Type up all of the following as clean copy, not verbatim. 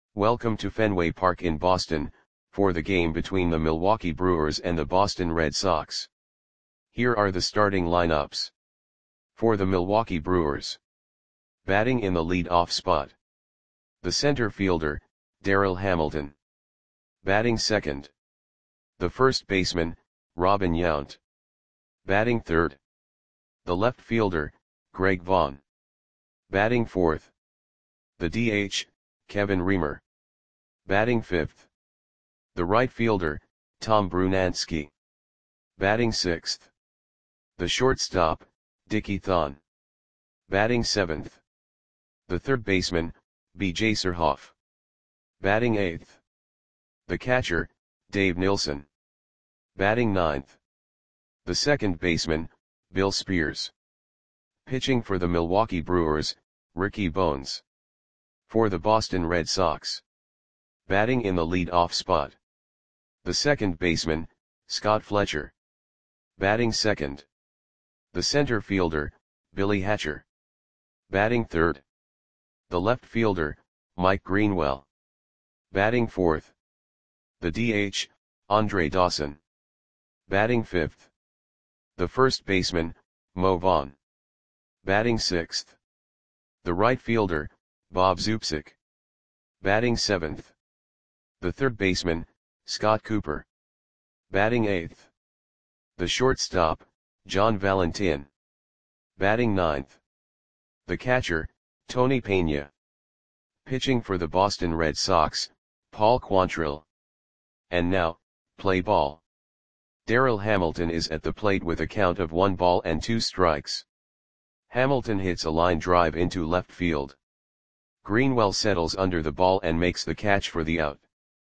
Welcome to Fenway Park in Boston, for the game between the Milwaukee Brewers and the Boston Red Sox. Here are the starting lineups. For the Milwaukee Brewers. Batting in the lead-off spot. The center fielder, Darryl Hamilton. Batting second. The first baseman, Robin Yount. Batting third. The left fielder, Greg Vaughn. Batting fourth. The DH, Kevin Reamer. Batting fifth. The right fielder, Tom Brunansky. Batting sixth. The shortstop, Dickie Thon. Batting seventh. The third baseman, B.J. Surhoff. Batting eighth. The catcher, Dave Nilsson. Batting ninth. The second baseman, Bill Spears. Pitching for the Milwaukee Brewers, Ricky Bones. For the Boston Red Sox. Batting in the lead-off spot. The second baseman, Scott Fletcher. Batting second. The center fielder, Billy Hatcher. Batting third. The left fielder, Mike Greenwell. Batting fourth. The DH, Andre Dawson. Batting fifth. The first baseman, Mo Vaughn. Batting sixth. The right fielder, Bob Zupsik. Batting seventh. The third baseman, Scott Cooper. Batting eighth. The shortstop, John Valentin. Batting ninth. The catcher, Tony Pena. Pitching for the Boston Red Sox, Paul Quantrill. And now, play ball. Darryl Hamilton is at the plate with a count of 1 ball and 2 strikes. Hamilton hits a line drive into left field. Greenwell settles under the ball and makes the catch for the out.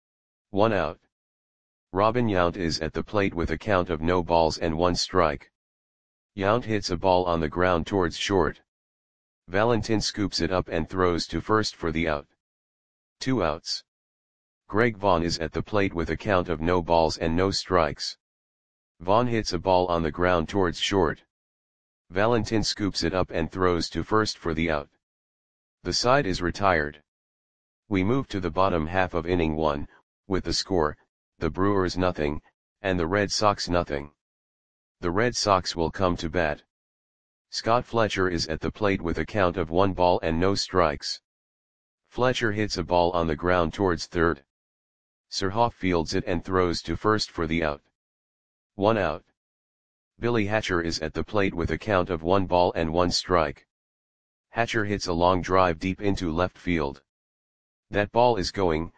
1 out. Robin Yount is at the plate with a count of no balls and 1 strike. Yount hits a ball on the ground towards short. Valentin scoops it up and throws to first for the out. 2 outs. Greg Vaughn is at the plate with a count of no balls and no strikes. Vaughn hits a ball on the ground towards short. Valentin scoops it up and throws to first for the out. The side is retired. We move to the bottom half of inning 1, with the score, the Brewers 0, and the Red Sox 0. The Red Sox will come to bat. Scott Fletcher is at the plate with a count of 1 ball and no strikes. Fletcher hits a ball on the ground towards third. Surhoff fields it and throws to first for the out. 1 out. Billy Hatcher is at the plate with a count of 1 ball and 1 strike. Hatcher hits a long drive deep into left field. That ball is gone.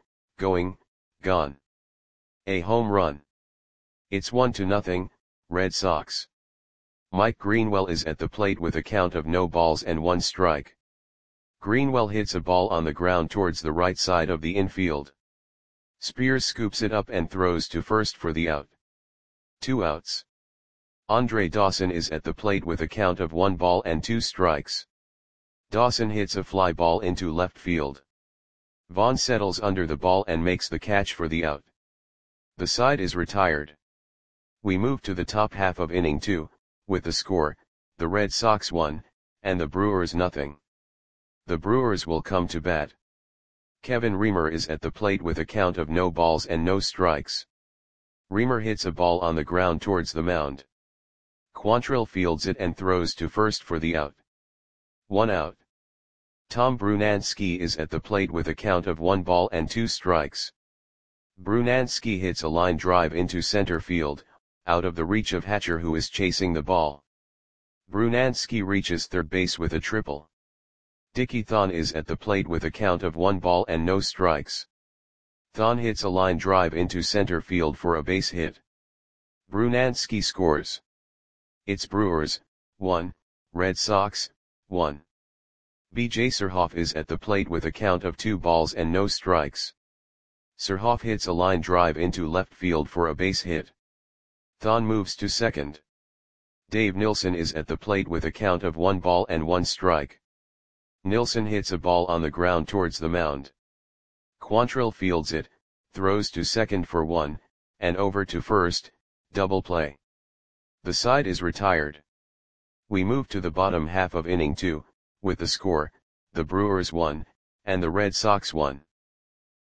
A home run. It's 1-0, Red Sox. Mike Greenwell is at the plate with a count of no balls and 1 strike. Greenwell hits a ball on the ground towards the right side of the infield. Spears scoops it up and throws to first for the out. 2 outs. Andre Dawson is at the plate with a count of 1 ball and 2 strikes. Dawson hits a fly ball into left field. Vaughn settles under the ball and makes the catch for the out. The side is retired. We move to the top half of inning 2, with the score, the Red Sox 1, and the Brewers 0. The Brewers will come to bat. Kevin Reamer is at the plate with a count of no balls and no strikes. Reamer hits a ball on the ground towards the mound. Quantrill fields it and throws to first for the out. 1 out. Tom Brunansky is at the plate with a count of 1 ball and 2 strikes. Brunansky hits a line drive into center field, out of the reach of Hatcher who is chasing the ball. Brunansky reaches third base with a triple. Dickie Thon is at the plate with a count of 1 ball and no strikes. Thon hits a line drive into center field for a base hit. Brunansky scores. It's Brewers 1, Red Sox 1. B.J. Surhoff is at the plate with a count of 2 balls and no strikes. Surhoff hits a line drive into left field for a base hit. Thon moves to second. Dave Nilsson is at the plate with a count of 1 ball and 1 strike. Nilsson hits a ball on the ground towards the mound. Quantrill fields it, throws to second for 1, and over to first, double play. The side is retired. We move to the bottom half of inning 2, with the score, the Brewers 1, and the Red Sox 1.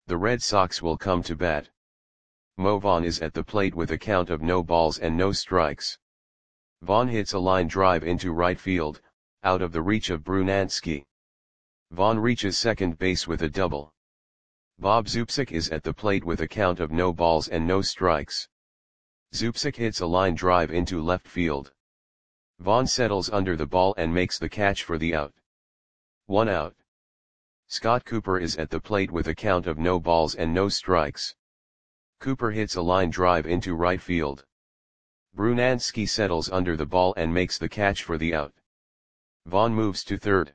The Red Sox will come to bat. Mo Vaughn is at the plate with a count of no balls and no strikes. Vaughn hits a line drive into right field, out of the reach of Brunansky. Vaughn reaches second base with a double. Bob Zubcic is at the plate with a count of no balls and no strikes. Zubcic hits a line drive into left field. Vaughn settles under the ball and makes the catch for the out. 1 out. Scott Cooper is at the plate with a count of no balls and no strikes. Cooper hits a line drive into right field. Brunansky settles under the ball and makes the catch for the out. Vaughn moves to third.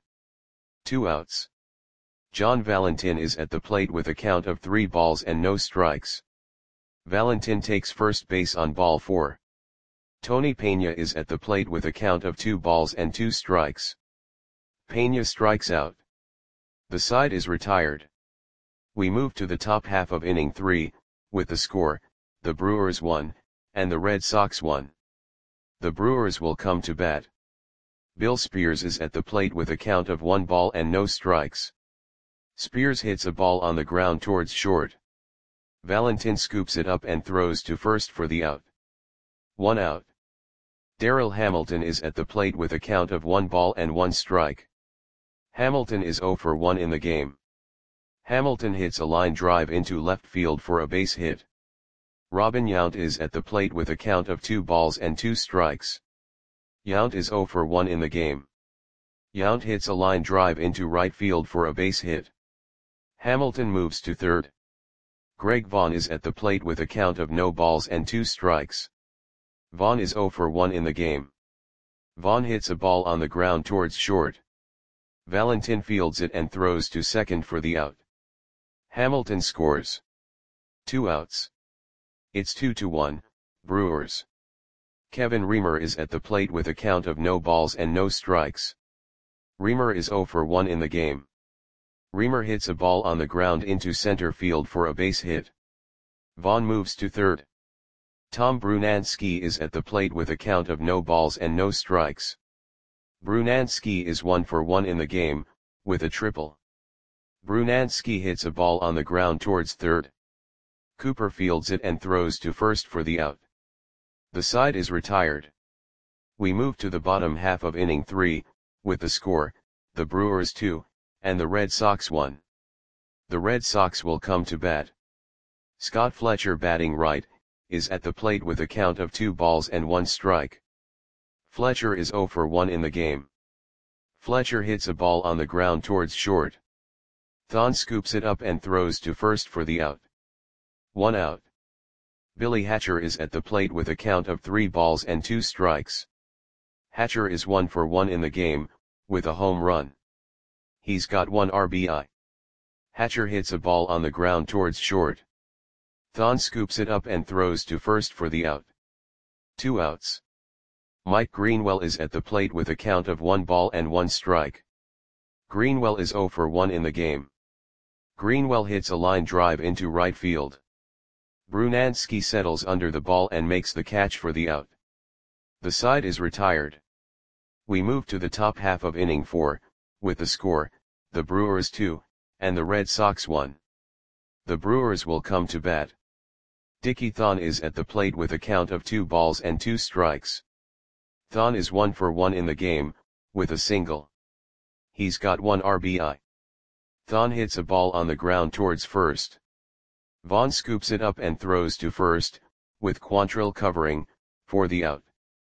2 outs. John Valentin is at the plate with a count of 3 balls and no strikes. Valentin takes first base on ball 4. Tony Pena is at the plate with a count of 2 balls and 2 strikes. Pena strikes out. The side is retired. We move to the top half of inning 3, with the score, the Brewers 1, and the Red Sox 1. The Brewers will come to bat. Bill Spears is at the plate with a count of 1 ball and no strikes. Spears hits a ball on the ground towards short. Valentin scoops it up and throws to first for the out. 1 out. Darryl Hamilton is at the plate with a count of 1 ball and 1 strike. Hamilton is 0 for 1 in the game. Hamilton hits a line drive into left field for a base hit. Robin Yount is at the plate with a count of 2 balls and 2 strikes. Yount is 0 for 1 in the game. Yount hits a line drive into right field for a base hit. Hamilton moves to third. Greg Vaughn is at the plate with a count of no balls and 2 strikes. Vaughn is 0 for 1 in the game. Vaughn hits a ball on the ground towards short. Valentin fields it and throws to second for the out. Hamilton scores. 2 outs. It's 2-1, Brewers. Kevin Reamer is at the plate with a count of no balls and no strikes. Reamer is 0 for 1 in the game. Reamer hits a ball on the ground into center field for a base hit. Vaughn moves to third. Tom Brunansky is at the plate with a count of no balls and no strikes. Brunansky is 1 for 1 in the game, with a triple. Brunansky hits a ball on the ground towards third. Cooper fields it and throws to first for the out. The side is retired. We move to the bottom half of inning 3, with the score, the Brewers 2, and the Red Sox 1. The Red Sox will come to bat. Scott Fletcher, batting right, is at the plate with a count of 2 balls and 1 strike. Fletcher is 0 for 1 in the game. Fletcher hits a ball on the ground towards short. Thon scoops it up and throws to first for the out. 1 out. Billy Hatcher is at the plate with a count of 3 balls and 2 strikes. Hatcher is 1 for 1 in the game, with a home run. He's got 1 RBI. Hatcher hits a ball on the ground towards short. Thon scoops it up and throws to first for the out. 2 outs. Mike Greenwell is at the plate with a count of 1 ball and 1 strike. Greenwell is 0 for 1 in the game. Greenwell hits a line drive into right field. Brunansky settles under the ball and makes the catch for the out. The side is retired. We move to the top half of inning 4, with the score, the Brewers 2, and the Red Sox 1. The Brewers will come to bat. Dickie Thon is at the plate with a count of 2 balls and 2 strikes. Thon is 1 for 1 in the game, with a single. He's got 1 RBI. Thon hits a ball on the ground towards first. Vaughn scoops it up and throws to first, with Quantrill covering, for the out.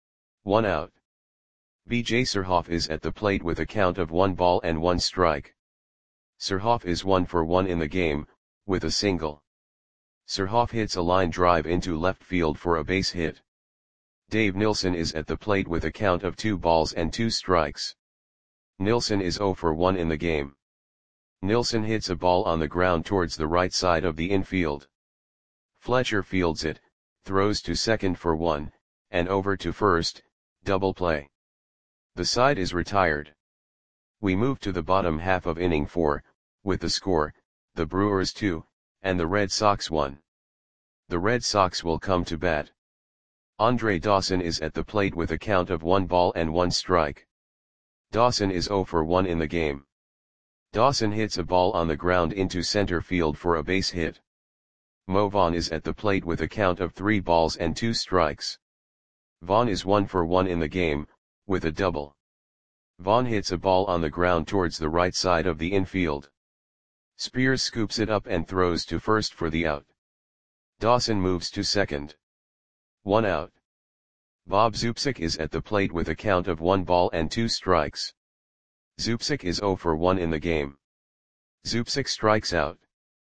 1 out. B.J. Surhoff is at the plate with a count of 1 ball and 1 strike. Surhoff is 1 for 1 in the game, with a single. Surhoff hits a line drive into left field for a base hit. Dave Nilsson is at the plate with a count of 2 balls and 2 strikes. Nilsson is 0 for 1 in the game. Nilsson hits a ball on the ground towards the right side of the infield. Fletcher fields it, throws to second for 1, and over to first, double play. The side is retired. We move to the bottom half of inning 4, with the score, the Brewers 2, and the Red Sox 1. The Red Sox will come to bat. Andre Dawson is at the plate with a count of 1 ball and 1 strike. Dawson is 0 for 1 in the game. Dawson hits a ball on the ground into center field for a base hit. Mo Vaughn is at the plate with a count of 3 balls and 2 strikes. Vaughn is 1 for 1 in the game, with a double. Vaughn hits a ball on the ground towards the right side of the infield. Spears scoops it up and throws to first for the out. Dawson moves to second. 1 out. Bob Zupsik is at the plate with a count of 1 ball and 2 strikes. Zupsik is 0 for 1 in the game. Zupsik strikes out.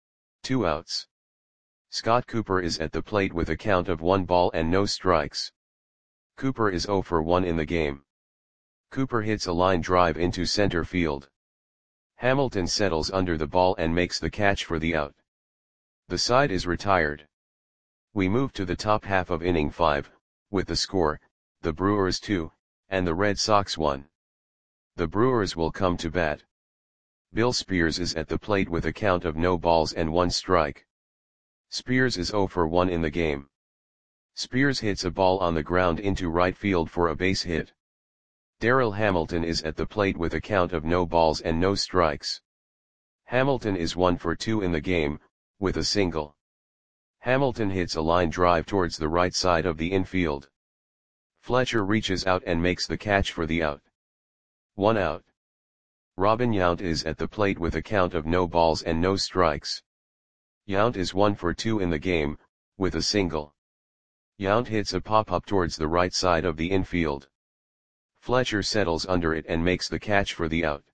2 outs. Scott Cooper is at the plate with a count of 1 ball and no strikes. Cooper is 0 for 1 in the game. Cooper hits a line drive into center field. Hamilton settles under the ball and makes the catch for the out. The side is retired. We move to the top half of inning 5, with the score, the Brewers 2, and the Red Sox 1. The Brewers will come to bat. Bill Spears is at the plate with a count of no balls and 1 strike. Spears is 0 for 1 in the game. Spears hits a ball on the ground into right field for a base hit. Darryl Hamilton is at the plate with a count of no balls and no strikes. Hamilton is 1 for 2 in the game, with a single. Hamilton hits a line drive towards the right side of the infield. Fletcher reaches out and makes the catch for the out. 1 out. Robin Yount is at the plate with a count of no balls and no strikes. Yount is 1 for 2 in the game, with a single. Yount hits a pop-up towards the right side of the infield. Fletcher settles under it and makes the catch for the out.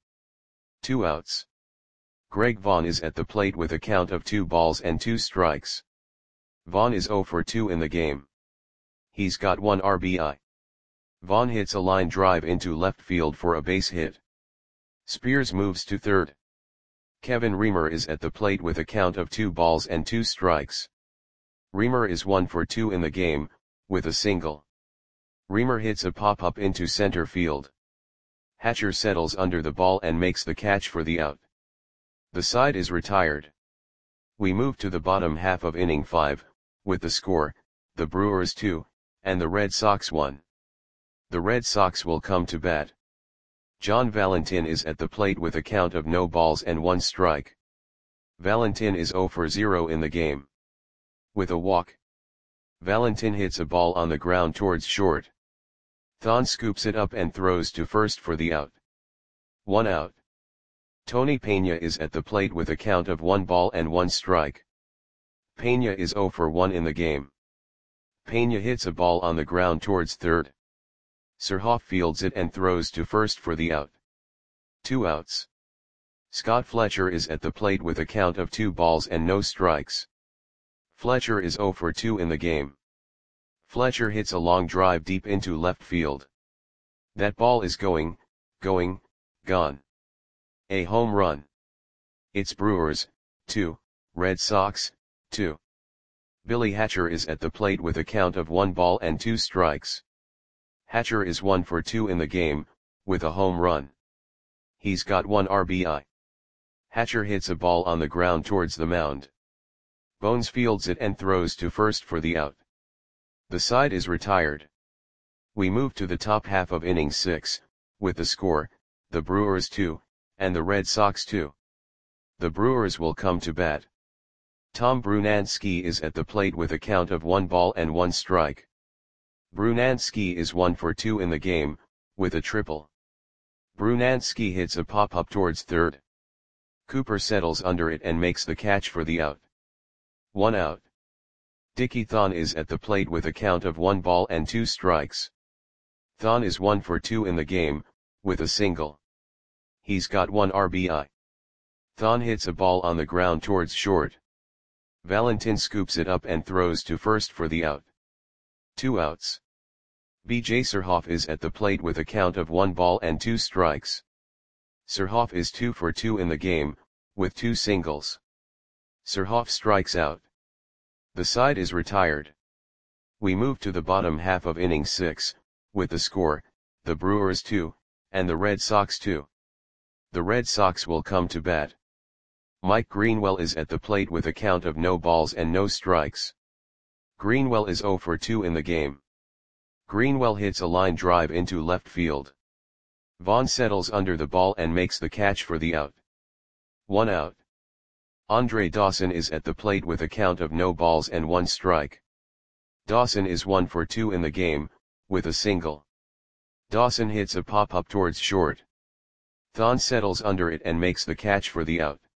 2 outs. Greg Vaughn is at the plate with a count of 2 balls and 2 strikes. Vaughn is 0 for 2 in the game. He's got 1 RBI. Vaughn hits a line drive into left field for a base hit. Spears moves to third. Kevin Reamer is at the plate with a count of 2 balls and 2 strikes. Reamer is 1 for 2 in the game, with a single. Reamer hits a pop-up into center field. Hatcher settles under the ball and makes the catch for the out. The side is retired. We move to the bottom half of inning 5, with the score, the Brewers 2, and the Red Sox 1. The Red Sox will come to bat. John Valentin is at the plate with a count of no balls and 1 strike. Valentin is 0 for 0 in the game. With a walk. Valentin hits a ball on the ground towards short. Thon scoops it up and throws to first for the out. 1 out. Tony Pena is at the plate with a count of 1 ball and 1 strike. Pena is 0 for 1 in the game. Pena hits a ball on the ground towards third. Surhoff fields it and throws to first for the out. 2 outs. Scott Fletcher is at the plate with a count of 2 balls and no strikes. Fletcher is 0 for 2 in the game. Fletcher hits a long drive deep into left field. That ball is gone. A home run. It's Brewers, 2, Red Sox, 2. Billy Hatcher is at the plate with a count of 1 ball and 2 strikes. Hatcher is 1 for 2 in the game, with a home run. He's got 1 RBI. Hatcher hits a ball on the ground towards the mound. Bones fields it and throws to first for the out. The side is retired. We move to the top half of inning 6, with the score, the Brewers 2, and the Red Sox 2. The Brewers will come to bat. Tom Brunansky is at the plate with a count of 1 ball and 1 strike. Brunansky is 1 for 2 in the game, with a triple. Brunansky hits a pop-up towards third. Cooper settles under it and makes the catch for the out. 1 out. Dickie Thon is at the plate with a count of 1 ball and 2 strikes. Thon is 1 for 2 in the game, with a single. He's got 1 RBI. Thon hits a ball on the ground towards short. Valentin scoops it up and throws to first for the out. 2 outs. B.J. Surhoff is at the plate with a count of 1 ball and 2 strikes. Surhoff is 2 for 2 in the game, with 2 singles. Surhoff strikes out. The side is retired. We move to the bottom half of inning 6, with the score, the Brewers 2, and the Red Sox 2. The Red Sox will come to bat. Mike Greenwell is at the plate with a count of no balls and no strikes. Greenwell is 0 for 2 in the game. Greenwell hits a line drive into left field. Vaughn settles under the ball and makes the catch for the out. 1 out. Andre Dawson is at the plate with a count of no balls and 1 strike. Dawson is 1 for 2 in the game, with a single. Dawson hits a pop-up towards short. Thon settles under it and makes the catch for the out.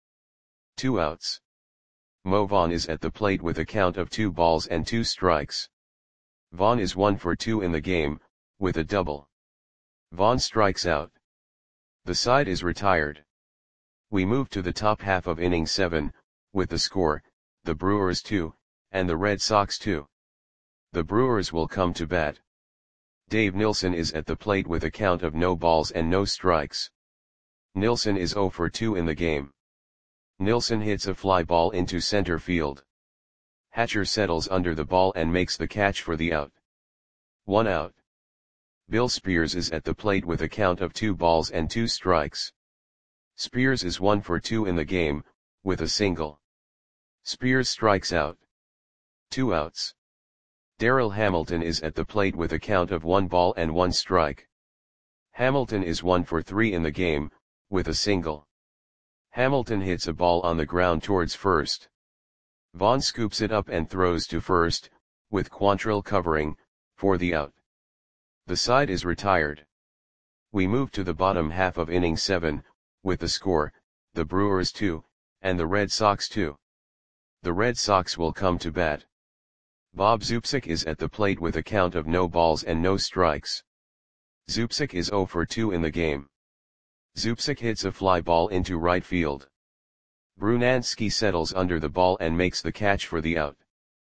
2 outs. Mo Vaughn is at the plate with a count of 2 balls and 2 strikes. Vaughn is 1 for 2 in the game, with a double. Vaughn strikes out. The side is retired. We move to the top half of inning 7, with the score, the Brewers 2, and the Red Sox 2. The Brewers will come to bat. Dave Nilsson is at the plate with a count of no balls and no strikes. Nilsson is 0 for 2 in the game. Nilsson hits a fly ball into center field. Hatcher settles under the ball and makes the catch for the out. 1 out. Bill Spears is at the plate with a count of 2 balls and 2 strikes. Spears is 1 for 2 in the game, with a single. Spears strikes out. 2 outs. Darryl Hamilton is at the plate with a count of 1 ball and 1 strike. Hamilton is 1 for 3 in the game, with a single. Hamilton hits a ball on the ground towards first. Vaughn scoops it up and throws to first, with Quantrill covering, for the out. The side is retired. We move to the bottom half of inning 7, with the score, the Brewers 2, and the Red Sox 2. The Red Sox will come to bat. Bob Zubcic is at the plate with a count of no balls and no strikes. Zubcic is 0 for 2 in the game. Zubcic hits a fly ball into right field. Brunansky settles under the ball and makes the catch for the out.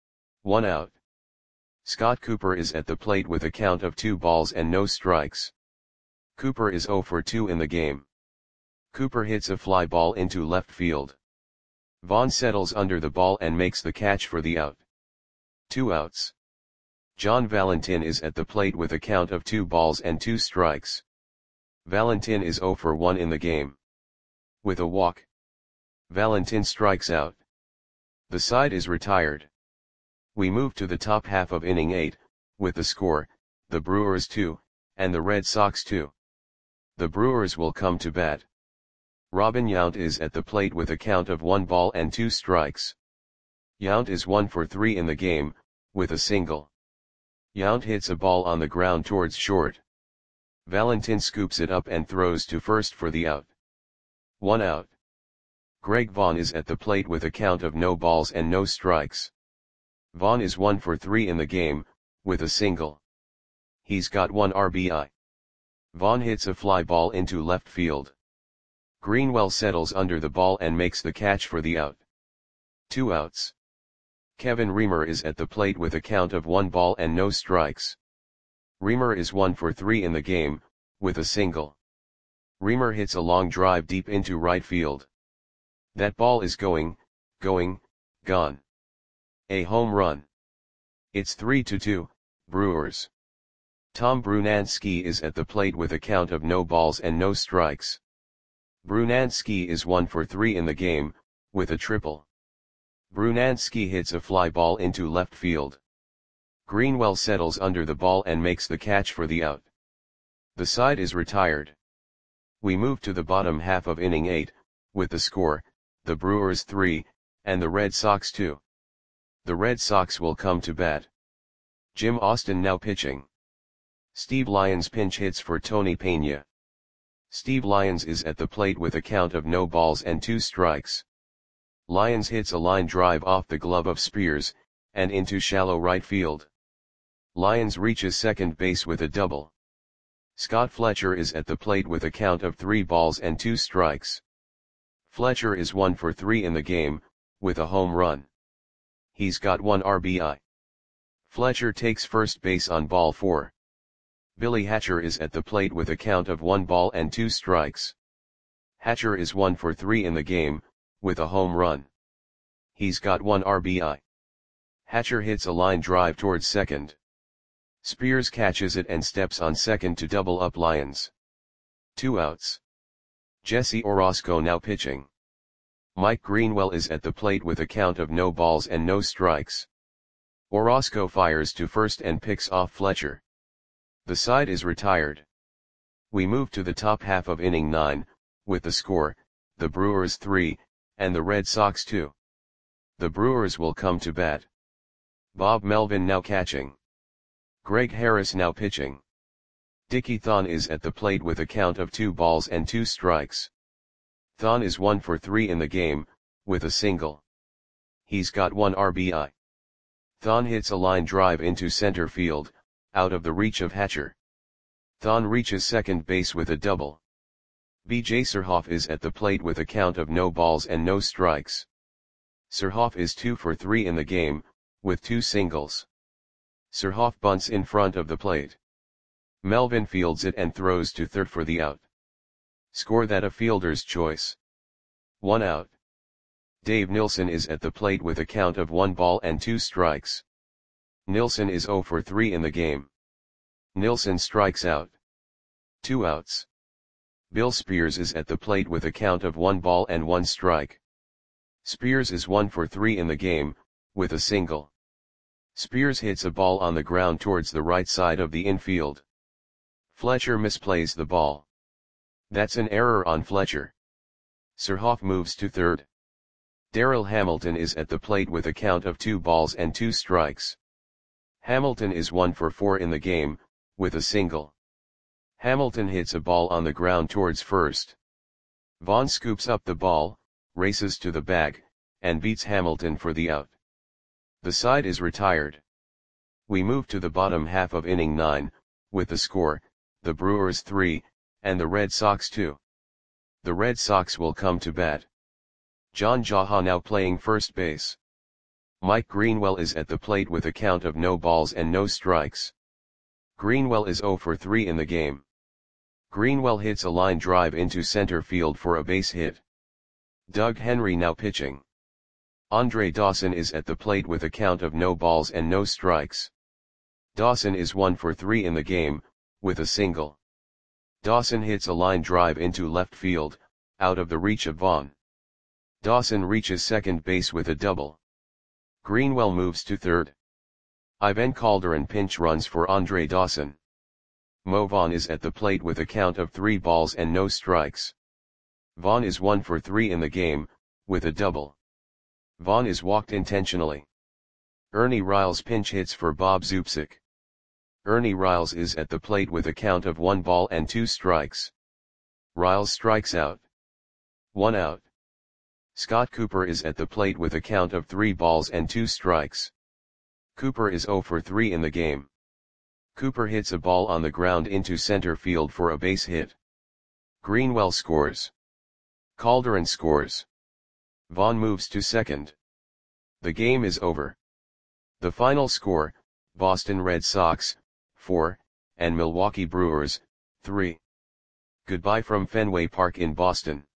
1 out. Scott Cooper is at the plate with a count of 2 balls and no strikes. Cooper is 0 for 2 in the game. Cooper hits a fly ball into left field. Vaughn settles under the ball and makes the catch for the out. 2 outs. John Valentin is at the plate with a count of 2 balls and 2 strikes. Valentin is 0 for 1 in the game. With a walk, Valentin strikes out. The side is retired. We move to the top half of inning 8, with the score, the Brewers 2, and the Red Sox 2. The Brewers will come to bat. Robin Yount is at the plate with a count of 1 ball and 2 strikes. Yount is 1 for 3 in the game, with a single. Yount hits a ball on the ground towards short. Valentin scoops it up and throws to first for the out. 1 out. Greg Vaughn is at the plate with a count of no balls and no strikes. Vaughn is 1 for 3 in the game, with a single. He's got 1 RBI. Vaughn hits a fly ball into left field. Greenwell settles under the ball and makes the catch for the out. 2 outs. Kevin Reamer is at the plate with a count of 1 ball and no strikes. Reamer is 1 for 3 in the game, with a single. Reamer hits a long drive deep into right field. That ball is going, gone. A home run. It's 3-2, Brewers. Tom Brunansky is at the plate with a count of no balls and no strikes. Brunansky is 1 for 3 in the game, with a triple. Brunansky hits a fly ball into left field. Greenwell settles under the ball and makes the catch for the out. The side is retired. We move to the bottom half of inning 8, with the score, the Brewers 3, and the Red Sox 2. The Red Sox will come to bat. Jim Austin now pitching. Steve Lyons pinch hits for Tony Pena. Steve Lyons is at the plate with a count of no balls and 2 strikes. Lyons hits a line drive off the glove of Spears, and into shallow right field. Lyons reaches second base with a double. Scott Fletcher is at the plate with a count of 3 balls and 2 strikes. Fletcher is 1 for 3 in the game, with a home run. He's got 1 RBI. Fletcher takes first base on ball 4. Billy Hatcher is at the plate with a count of 1 ball and 2 strikes. Hatcher is 1 for 3 in the game, with a home run. He's got 1 RBI. Hatcher hits a line drive towards second. Spears catches it and steps on second to double up Lyons. 2 outs. Jesse Orosco now pitching. Mike Greenwell is at the plate with a count of no balls and no strikes. Orosco fires to first and picks off Fletcher. The side is retired. We move to the top half of inning 9, with the score, the Brewers 3, and the Red Sox 2. The Brewers will come to bat. Bob Melvin now catching. Greg Harris now pitching. Dickie Thon is at the plate with a count of 2 balls and 2 strikes. Thon is 1 for 3 in the game, with a single. He's got 1 RBI. Thon hits a line drive into center field, out of the reach of Hatcher. Thon reaches second base with a double. B.J. Surhoff is at the plate with a count of no balls and no strikes. Surhoff is 2 for 3 in the game, with 2 singles. Surhoff bunts in front of the plate. Melvin fields it and throws to third for the out. Score that a fielder's choice. 1 out. Dave Nilsson is at the plate with a count of 1 ball and 2 strikes. Nilsson is 0 for 3 in the game. Nilsson strikes out. 2 outs. Bill Spears is at the plate with a count of 1 ball and 1 strike. Spears is 1 for 3 in the game, with a single. Spears hits a ball on the ground towards the right side of the infield. Fletcher misplays the ball. That's an error on Fletcher. Surhoff moves to third. Darryl Hamilton is at the plate with a count of 2 balls and 2 strikes. Hamilton is 1 for 4 in the game, with a single. Hamilton hits a ball on the ground towards first. Vaughn scoops up the ball, races to the bag, and beats Hamilton for the out. The side is retired. We move to the bottom half of inning 9, with the score, the Brewers 3, and the Red Sox 2. The Red Sox will come to bat. John Jaha now playing first base. Mike Greenwell is at the plate with a count of no balls and no strikes. Greenwell is 0 for 3 in the game. Greenwell hits a line drive into center field for a base hit. Doug Henry now pitching. Andre Dawson is at the plate with a count of no balls and no strikes. Dawson is 1 for 3 in the game, with a single. Dawson hits a line drive into left field, out of the reach of Vaughn. Dawson reaches second base with a double. Greenwell moves to third. Ivan Calderon pinch runs for Andre Dawson. Mo Vaughn is at the plate with a count of 3 balls and no strikes. Vaughn is 1 for 3 in the game, with a double. Vaughn is walked intentionally. Ernie Riles pinch hits for Bob Zupsik. Ernie Riles is at the plate with a count of 1 ball and 2 strikes. Riles strikes out. 1 out. Scott Cooper is at the plate with a count of 3 balls and 2 strikes. Cooper is 0 for 3 in the game. Cooper hits a ball on the ground into center field for a base hit. Greenwell scores. Calderon scores. Vaughn moves to second. The game is over. The final score, Boston Red Sox, 4, and Milwaukee Brewers, 3. Goodbye from Fenway Park in Boston.